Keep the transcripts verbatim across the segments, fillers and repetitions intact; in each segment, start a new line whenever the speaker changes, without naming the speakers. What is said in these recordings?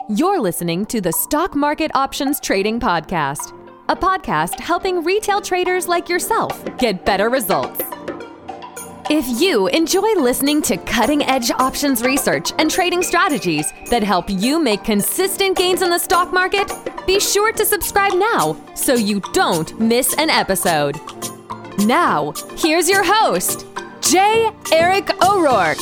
You're listening to the Stock Market Options Trading Podcast, a podcast helping retail traders like yourself get better results. If you enjoy listening to cutting-edge options research and trading strategies that help you make consistent gains in the stock market, be sure to subscribe now so you don't miss an episode. Now, here's your host, J. Eric O'Rourke.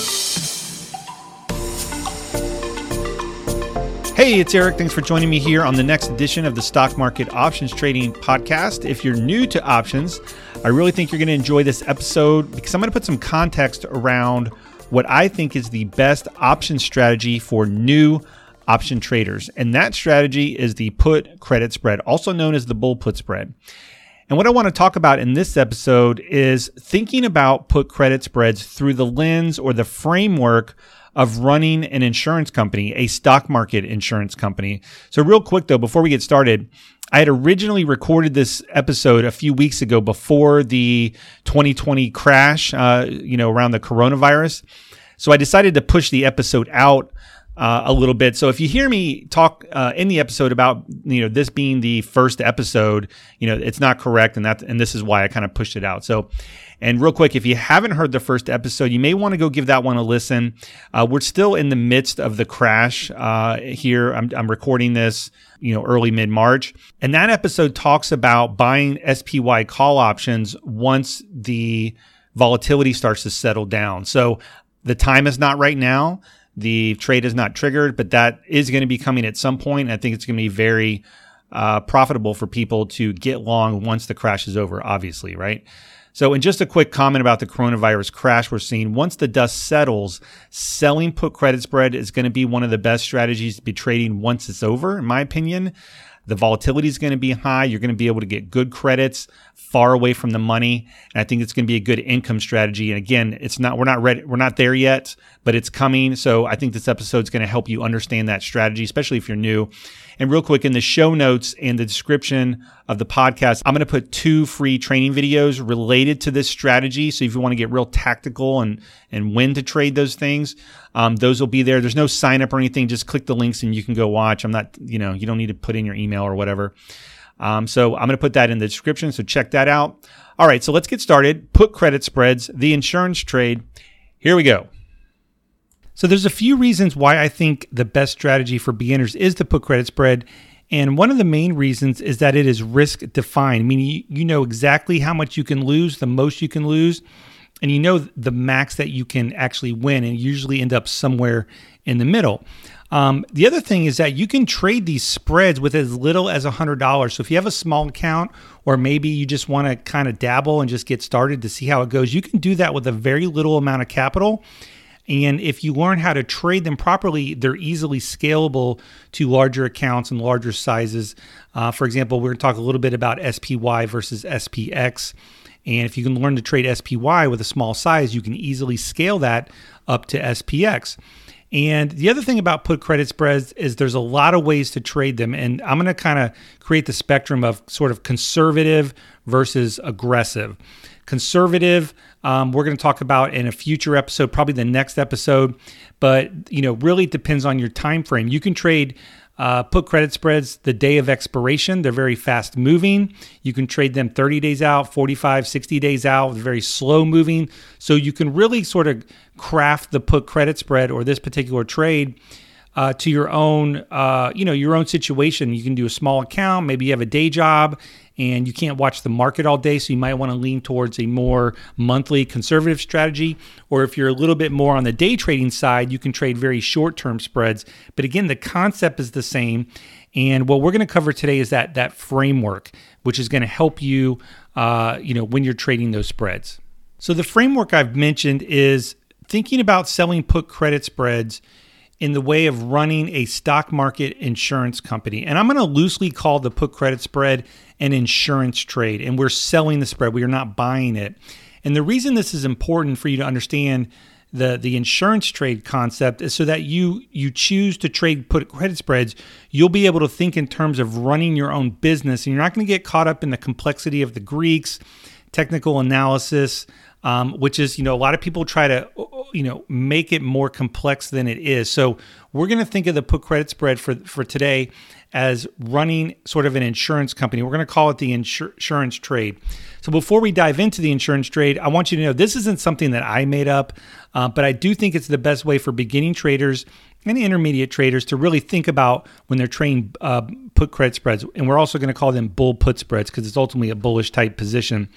Hey, it's Eric. Thanks for joining me here on the next edition of the Stock Market Options Trading Podcast. If you're new to options, I really think you're going to enjoy this episode because I'm going to put some context around what I think is the best option strategy for new option traders. And that strategy is the put credit spread, also known as the bull put spread. And what I want to talk about in this episode is thinking about put credit spreads through the lens or the framework of running an insurance company, a stock market insurance company. So real quick though, before we get started, I had originally recorded this episode a few weeks ago before the twenty twenty crash, uh, you know, around the coronavirus. So I decided to push the episode out uh, a little bit. So if you hear me talk uh, in the episode about, you know, this being the first episode, you know, it's not correct. And that, and this is why I kind of pushed it out. So, and real quick, if you haven't heard the first episode, you may want to go give that one a listen. Uh, we're still in the midst of the crash uh, here. I'm, I'm recording this, you know, early mid-March. And that episode talks about buying S P Y call options once the volatility starts to settle down. So the time is not right now. The trade is not triggered, but that is going to be coming at some point. And I think it's going to be very uh, profitable for people to get long once the crash is over, obviously, right? So, and just a quick comment about the coronavirus crash we're seeing. Once the dust settles, selling put credit spread is going to be one of the best strategies to be trading once it's over, in my opinion. The volatility is going to be high. You're going to be able to get good credits far away from the money. And I think it's going to be a good income strategy. And again, it's not, we're not ready. We're not there yet, but it's coming. So I think this episode is going to help you understand that strategy, especially if you're new. And real quick, in the show notes and the description of the podcast, I'm going to put two free training videos related to this strategy. So if you want to get real tactical and, and when to trade those things, um, those will be there. There's no sign up or anything. Just click the links and you can go watch. I'm not, you know, you don't need to put in your email or whatever. Um, so I'm going to put that in the description. So check that out. All right. So let's get started. Put credit spreads, the insurance trade. Here we go. So there's a few reasons why I think the best strategy for beginners is to put credit spread. And one of the main reasons is that it is risk defined, meaning you, you know exactly how much you can lose, the most you can lose, and you know the max that you can actually win, and usually end up somewhere in the middle. Um, the other thing is that you can trade these spreads with as little as one hundred dollars. So if you have a small account, or maybe you just want to kind of dabble and just get started to see how it goes, you can do that with a very little amount of capital. And if you learn how to trade them properly, they're easily scalable to larger accounts and larger sizes. Uh, for example, we're going to talk a little bit about S P Y versus S P X. And if you can learn to trade S P Y with a small size, you can easily scale that up to S P X. And the other thing about put credit spreads is there's a lot of ways to trade them. And I'm going to kind of create the spectrum of sort of conservative versus aggressive. Conservative, um, we're going to talk about in a future episode, probably the next episode. But, you know, really it depends on your time frame. You can trade uh, put credit spreads the day of expiration. They're very fast moving. You can trade them thirty days out, forty-five, sixty days out. They're very slow moving. So you can really sort of craft the put credit spread or this particular trade uh, to your own, uh, you know, your own situation. You can do a small account. Maybe you have a day job and you can't watch the market all day, so you might want to lean towards a more monthly conservative strategy. Or if you're a little bit more on the day trading side, you can trade very short-term spreads. But again, the concept is the same. And what we're going to cover today is that that framework, which is going to help you, uh, you know, when you're trading those spreads. So the framework I've mentioned is thinking about selling put credit spreads in the way of running a stock market insurance company. And I'm going to loosely call the put credit spread an insurance trade. And we're selling the spread. We are not buying it. And the reason this is important for you to understand the, the insurance trade concept is so that you you choose to trade put credit spreads, you'll be able to think in terms of running your own business. And you're not going to get caught up in the complexity of the Greeks, technical analysis, um, which is, you know, a lot of people try to, you know, make it more complex than it is. So we're going to think of the put credit spread for, for today as running sort of an insurance company. We're going to call it the insur- insurance trade. So before we dive into the insurance trade, I want you to know this isn't something that I made up, uh, but I do think it's the best way for beginning traders and intermediate traders to really think about when they're trading uh, put credit spreads. And we're also going to call them bull put spreads because it's ultimately a bullish type position.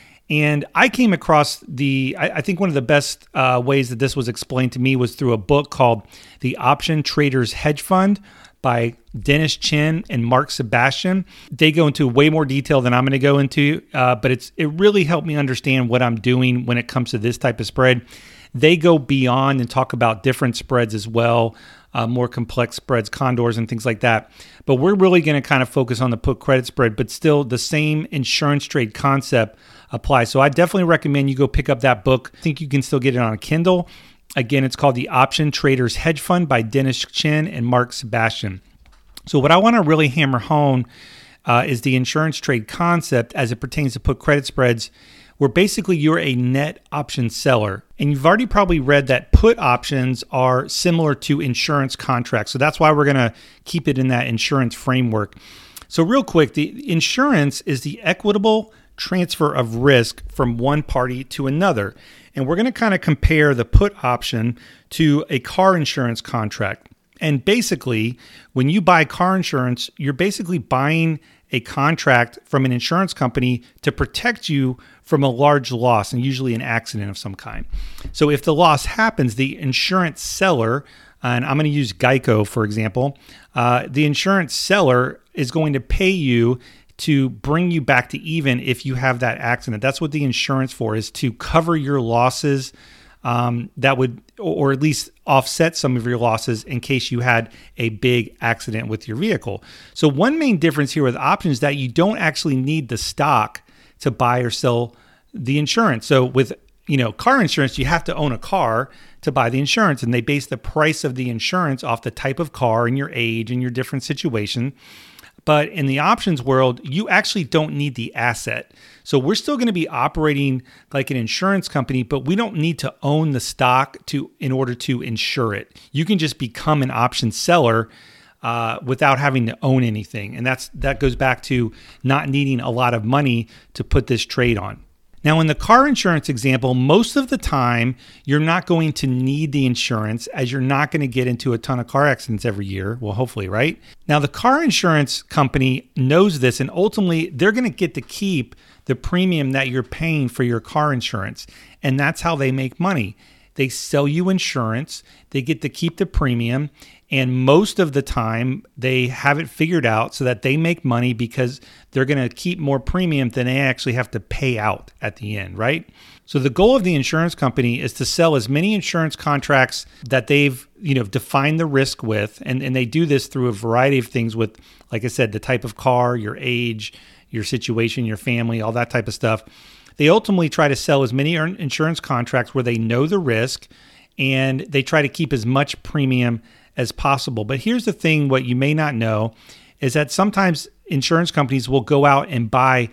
And I came across the, I, I think one of the best uh, ways that this was explained to me was through a book called The Option Traders Hedge Fund by Dennis Chin and Mark Sebastian. They go into way more detail than I'm going to go into, uh, but it's it really helped me understand what I'm doing when it comes to this type of spread. They go beyond and talk about different spreads as well, uh, more complex spreads, condors and things like that. But we're really going to kind of focus on the put credit spread, but still the same insurance trade concept applies. So I definitely recommend you go pick up that book. I think you can still get it on a Kindle. Again, it's called The Option Traders Hedge Fund by Dennis Chin and Mark Sebastian. So what I want to really hammer home uh, is the insurance trade concept as it pertains to put credit spreads, where basically you're a net option seller. And you've already probably read that put options are similar to insurance contracts. So that's why we're going to keep it in that insurance framework. So real quick, the insurance is the equitable transfer of risk from one party to another. And we're going to kind of compare the put option to a car insurance contract. And basically, when you buy car insurance, you're basically buying a contract from an insurance company to protect you from a large loss and usually an accident of some kind. So if the loss happens, the insurance seller, and I'm going to use Geico, for example, uh, the insurance seller is going to pay you to bring you back to even if you have that accident. That's what the insurance for is, to cover your losses um, that would, or at least offset some of your losses in case you had a big accident with your vehicle. So one main difference here with options is that you don't actually need the stock to buy or sell the insurance. So with, you know, car insurance, you have to own a car to buy the insurance, and they base the price of the insurance off the type of car and your age and your different situation. But in the options world, you actually don't need the asset. So we're still going to be operating like an insurance company, but we don't need to own the stock to in order to insure it. You can just become an option seller uh, without having to own anything. And that's that goes back to not needing a lot of money to put this trade on. Now, in the car insurance example, most of the time, you're not going to need the insurance as you're not going to get into a ton of car accidents every year. Well, hopefully, right? Now, the car insurance company knows this, and ultimately, they're going to get to keep the premium that you're paying for your car insurance. And that's how they make money. They sell you insurance, they get to keep the premium, and most of the time they have it figured out so that they make money because they're going to keep more premium than they actually have to pay out at the end, right? So the goal of the insurance company is to sell as many insurance contracts that they've, you know, defined the risk with, and, and they do this through a variety of things with, like I said, the type of car, your age, your situation, your family, all that type of stuff. They ultimately try to sell as many insurance contracts where they know the risk and they try to keep as much premium as possible. But here's the thing, what you may not know is that sometimes insurance companies will go out and buy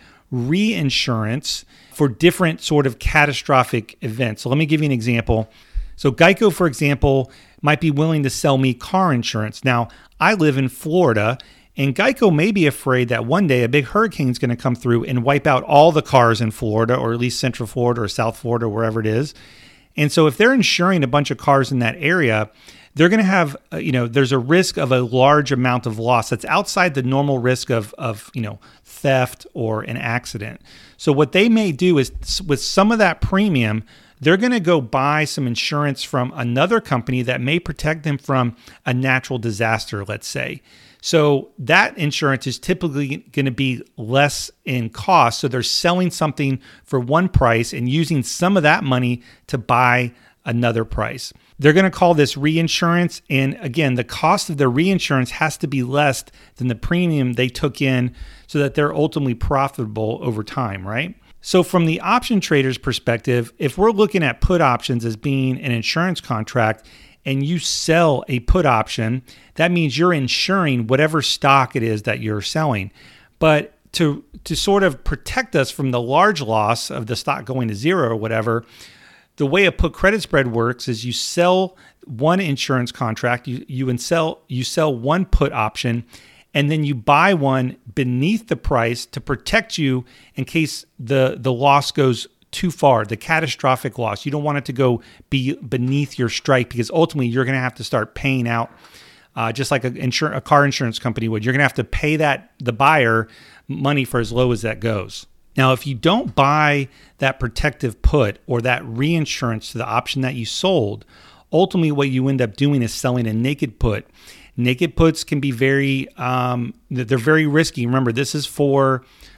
reinsurance for different sort of catastrophic events. So let me give you an example. So Geico, for example, might be willing to sell me car insurance. Now, I live in Florida, and Geico may be afraid that one day a big hurricane is going to come through and wipe out all the cars in Florida, or at least Central Florida or South Florida, wherever it is. And so if they're insuring a bunch of cars in that area, they're going to have, uh, you know, there's a risk of a large amount of loss that's outside the normal risk of, of, you know, theft or an accident. So what they may do is with some of that premium, they're going to go buy some insurance from another company that may protect them from a natural disaster, let's say. So that insurance is typically going to be less in cost. So they're selling something for one price and using some of that money to buy another price. They're going to call this reinsurance. And again, the cost of the reinsurance has to be less than the premium they took in so that they're ultimately profitable over time, right? So from the option trader's perspective, if we're looking at put options as being an insurance contract, and you sell a put option, that means you're insuring whatever stock it is that you're selling. But to to sort of protect us from the large loss of the stock going to zero or whatever, the way a put credit spread works is you sell one insurance contract, you you sell you sell one put option, and then you buy one beneath the price to protect you in case the the loss goes too far, the catastrophic loss. You don't want it to go be beneath your strike, because ultimately you're going to have to start paying out, uh, just like a, insur- a car insurance company would. You're going to have to pay that the buyer money for as low as that goes. Now, if you don't buy that protective put or that reinsurance to the option that you sold, ultimately what you end up doing is selling a naked put. Naked puts can be very, um, they're very risky. Remember, this is for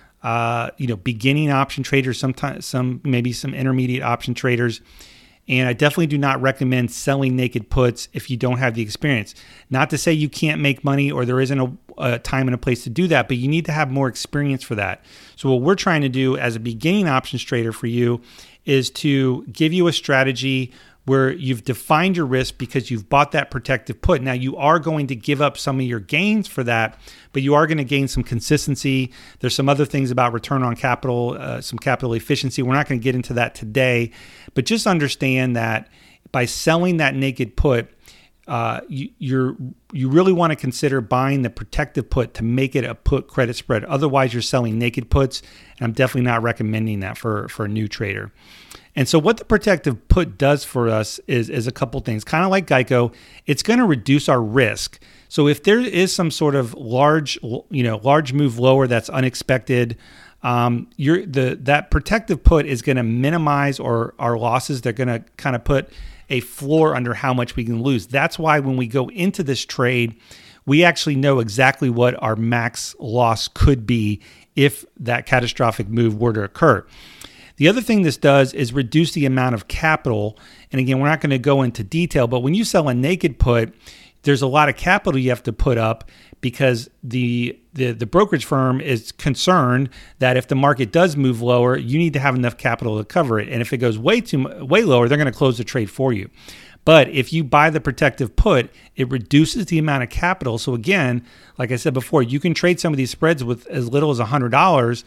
Uh, you know, beginning option traders, sometimes some, maybe some intermediate option traders. And I definitely do not recommend selling naked puts if you don't have the experience. Not to say you can't make money or there isn't a, a time and a place to do that, but you need to have more experience for that. So what we're trying to do as a beginning options trader for you is to give you a strategy where you've defined your risk because you've bought that protective put. Now, you are going to give up some of your gains for that, but you are going to gain some consistency. There's some other things about return on capital, uh, some capital efficiency. We're not going to get into that today, but just understand that by selling that naked put, uh, you, you're you really want to consider buying the protective put to make it a put credit spread. Otherwise, you're selling naked puts, and I'm definitely not recommending that for, for a new trader. And so what the protective put does for us is, is a couple things. Kind of like Geico, it's going to reduce our risk. So if there is some sort of large, you know, large move lower that's unexpected, um, you're the that protective put is going to minimize our, our losses. They're going to kind of put a floor under how much we can lose. That's why when we go into this trade, we actually know exactly what our max loss could be if that catastrophic move were to occur. The other thing this does is reduce the amount of capital. And again, we're not going to go into detail, but when you sell a naked put, there's a lot of capital you have to put up because the, the the brokerage firm is concerned that if the market does move lower, you need to have enough capital to cover it. And if it goes way too way lower, they're going to close the trade for you. But if you buy the protective put, it reduces the amount of capital. So again, like I said before, you can trade some of these spreads with as little as one hundred dollars.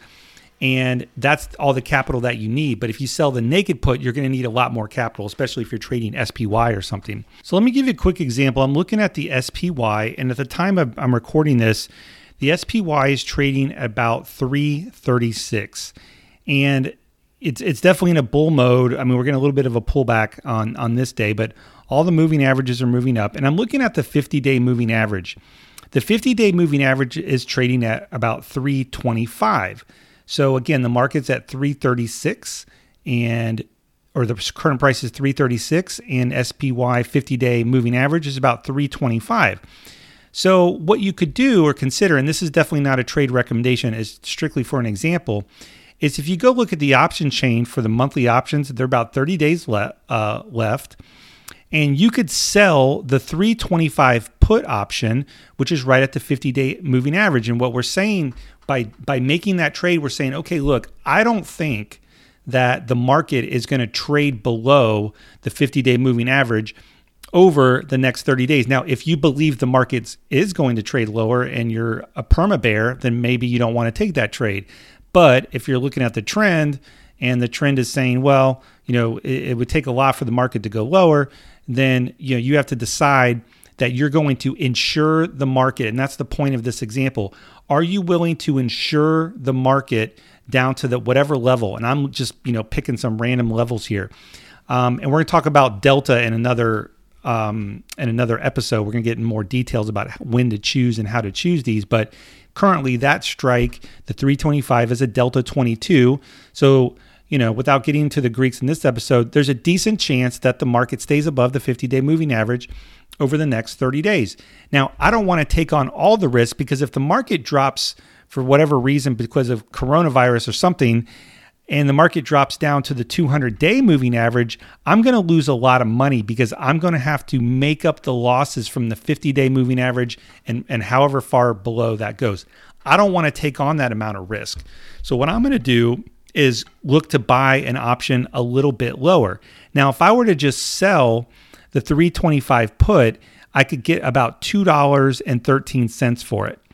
And that's all the capital that you need. But if you sell the naked put, you're going to need a lot more capital, especially if you're trading S P Y or something. So let me give you a quick example. I'm looking at the S P Y, and at the time I'm recording this, the S P Y is trading about three thirty-six. And it's it's definitely in a bull mode. I mean, we're getting a little bit of a pullback on, on this day, but all the moving averages are moving up. And I'm looking at the fifty-day moving average. The fifty-day moving average is trading at about three twenty-five. So again, the market's at three thirty-six, and or the current price is three thirty-six, and S P Y fifty-day moving average is about three twenty-five. So what you could do or consider, and this is definitely not a trade recommendation, is strictly for an example, is if you go look at the option chain for the monthly options, they're about thirty days le- uh, left, and you could sell the three twenty-five put option, which is right at the fifty-day moving average. And what we're saying by by making that trade, we're saying, okay, look, I don't think that the market is going to trade below the fifty-day moving average over the next thirty days. Now, if you believe the market is going to trade lower and you're a perma bear, then maybe you don't want to take that trade. But if you're looking at the trend and the trend is saying, well, you know, it, it would take a lot for the market to go lower, then you know you have to decide that you're going to insure the market. And that's the point of this example. Are you willing to insure the market down to the whatever level? And I'm just, you know, picking some random levels here. Um, and we're going to talk about Delta in another um, in another episode. We're going to get in more details about when to choose and how to choose these. But currently that strike, the three twenty-five, is a Delta twenty-two. So, you know, without getting into the Greeks in this episode, there's a decent chance that the market stays above the fifty-day moving average over the next thirty days. Now, I don't want to take on all the risk because if the market drops for whatever reason because of coronavirus or something, and the market drops down to the two hundred day moving average, I'm going to lose a lot of money because I'm going to have to make up the losses from the fifty-day moving average and, and however far below that goes. I don't want to take on that amount of risk. So what I'm going to do is look to buy an option a little bit lower. Now, if I were to just sell the three twenty-five put, I could get about two dollars and thirteen cents for it.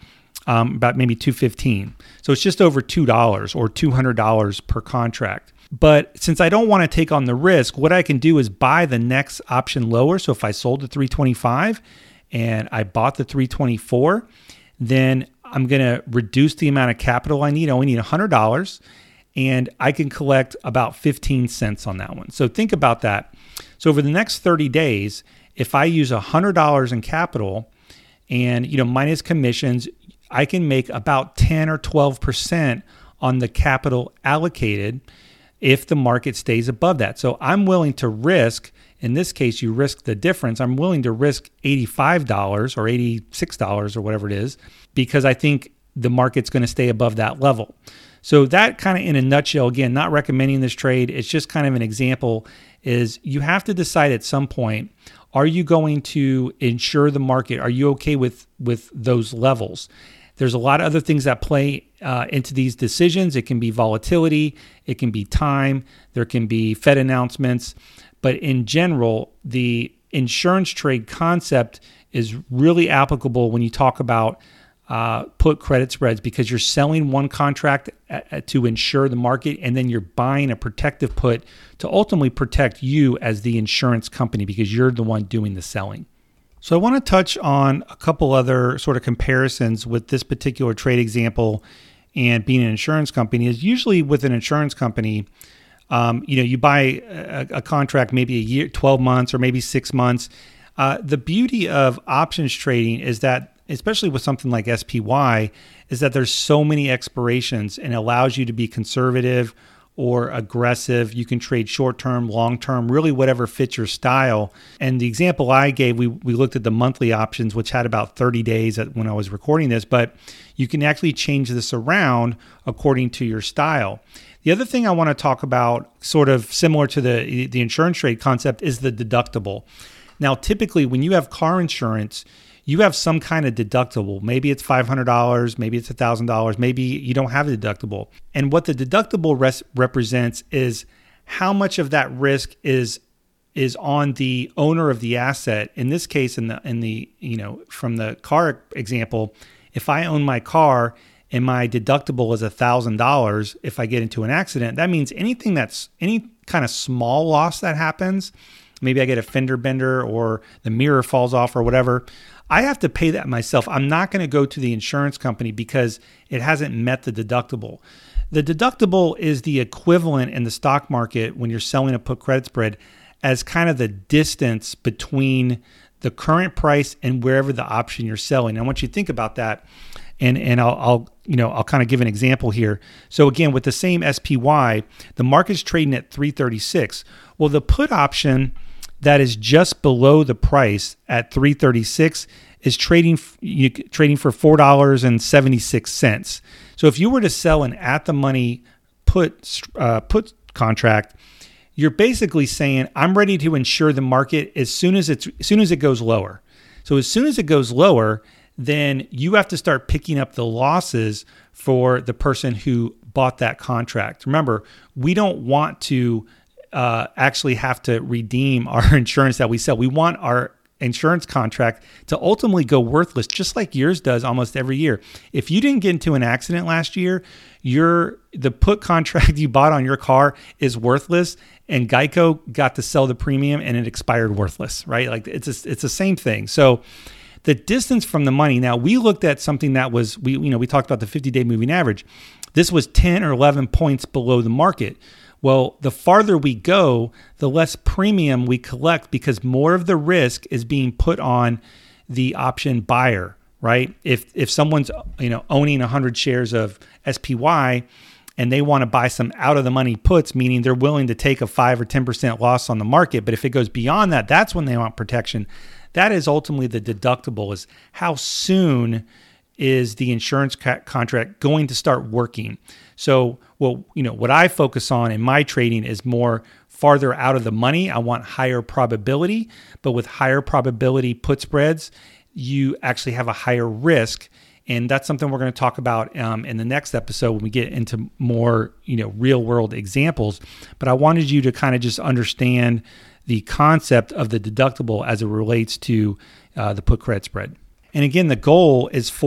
um, about maybe two fifteen. So it's just over two dollars or two hundred dollars per contract. But since I don't want to take on the risk, what I can do is buy the next option lower. So if I sold the three twenty-five and I bought the three twenty-four, then I'm going to reduce the amount of capital I need. I only need one hundred dollars, and I can collect about fifteen cents on that one. So think about that. So over the next thirty days, if I use one hundred dollars in capital and, you know, minus commissions, I can make about ten or twelve percent on the capital allocated if the market stays above that. So I'm willing to risk, in this case, you risk the difference. I'm willing to risk eighty-five dollars or eighty-six dollars or whatever it is, because I think the market's going to stay above that level. So that kind of in a nutshell, again, not recommending this trade. It's just kind of an example, is you have to decide at some point, are you going to insure the market? Are you okay with, with those levels? There's a lot of other things that play uh, into these decisions. It can be volatility, it can be time, there can be Fed announcements. But in general, the insurance trade concept is really applicable when you talk about uh, put credit spreads, because you're selling one contract at, at, to insure the market, and then you're buying a protective put to ultimately protect you as the insurance company, because you're the one doing the selling. So I want to touch on a couple other sort of comparisons with this particular trade example and being an insurance company. Is usually with an insurance company, um, you know, you buy a, a contract maybe a year, twelve months, or maybe six months. Uh, the beauty of options trading is that, especially with something like S P Y, is that there's so many expirations, and it allows you to be conservative or aggressive. You can trade short-term, long-term, really whatever fits your style. And the example I gave, we we looked at the monthly options, which had about thirty days at, when I was recording this, but you can actually change this around according to your style. The other thing I want to talk about, sort of similar to the, the insurance trade concept, is the deductible. Now, typically when you have car insurance, you have some kind of deductible. Maybe it's five hundred dollars, maybe it's one thousand dollars, maybe you don't have a deductible. And what the deductible res- represents is how much of that risk is is on the owner of the asset. In this case, in the in the you know from the car example, if I own my car and my deductible is one thousand dollars, if I get into an accident, that means anything that's any kind of small loss that happens, maybe I get a fender bender or the mirror falls off or whatever, I have to pay that myself. I'm not going to go to the insurance company because it hasn't met the deductible. The deductible is the equivalent in the stock market when you're selling a put credit spread as kind of the distance between the current price and wherever the option you're selling. I want you to think about that, and and I'll, I'll you know I'll kind of give an example here. So again, with the same S P Y, the market's trading at three thirty-six. Well, the put option that is just below the price at three thirty-six is trading you, trading for four dollars and seventy-six cents. So if you were to sell an at the money put uh, put contract, you're basically saying, I'm ready to insure the market as soon as it's as soon as it goes lower. So as soon as it goes lower, then you have to start picking up the losses for the person who bought that contract. Remember, we don't want to Uh, actually have to redeem our insurance that we sell. We want our insurance contract to ultimately go worthless, just like yours does almost every year. If you didn't get into an accident last year, your the put contract you bought on your car is worthless, and Geico got to sell the premium and it expired worthless, right? Like it's a, it's the same thing. So the distance from the money. Now we looked at something that was we you know we talked about the fifty-day moving average. This was ten or eleven points below the market. Well, the farther we go, the less premium we collect, because more of the risk is being put on the option buyer, right? If if someone's you know owning one hundred shares of S P Y and they want to buy some out of the money puts, meaning they're willing to take a five or ten percent loss on the market, but if it goes beyond that, that's when they want protection. That is ultimately the deductible, is how soon is the insurance ca- contract going to start working. So, well, you know, what I focus on in my trading is more farther out of the money. I want higher probability, but with higher probability put spreads, you actually have a higher risk. And that's something we're going to talk about um, in the next episode when we get into more, you know, real world examples. But I wanted you to kind of just understand the concept of the deductible as it relates to uh, the put credit spread. And again, the goal is for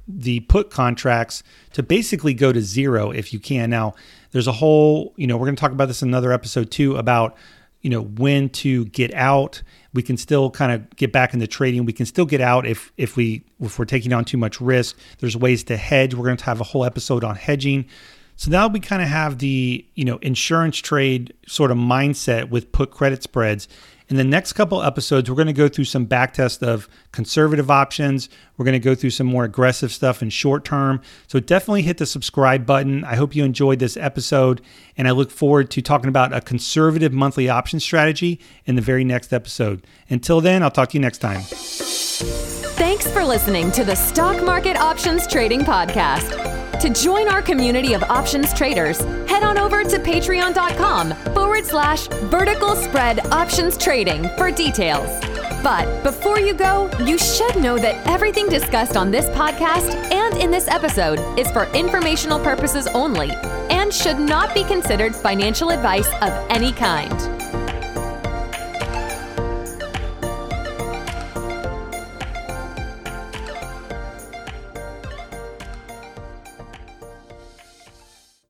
the put contracts to basically go to zero if you can. Now, there's a whole, you know, we're going to talk about this in another episode too, about, you know, when to get out. We can still kind of get back into trading. We can still get out if if we if we're taking on too much risk. There's ways to hedge. We're going to have a whole episode on hedging. So now we kind of have the, you know, insurance trade sort of mindset with put credit spreads. In the next couple episodes, we're going to go through some backtest of conservative options. We're going to go through some more aggressive stuff in short term. So definitely hit the subscribe button. I hope you enjoyed this episode, and I look forward to talking about a conservative monthly option strategy in the very next episode. Until then, I'll talk to you next time.
Thanks for listening to the Stock Market Options Trading Podcast. To join our community of options traders, head on over to patreon.com forward slash vertical spread options trading for details. But before you go, you should know that everything discussed on this podcast and in this episode is for informational purposes only and should not be considered financial advice of any kind.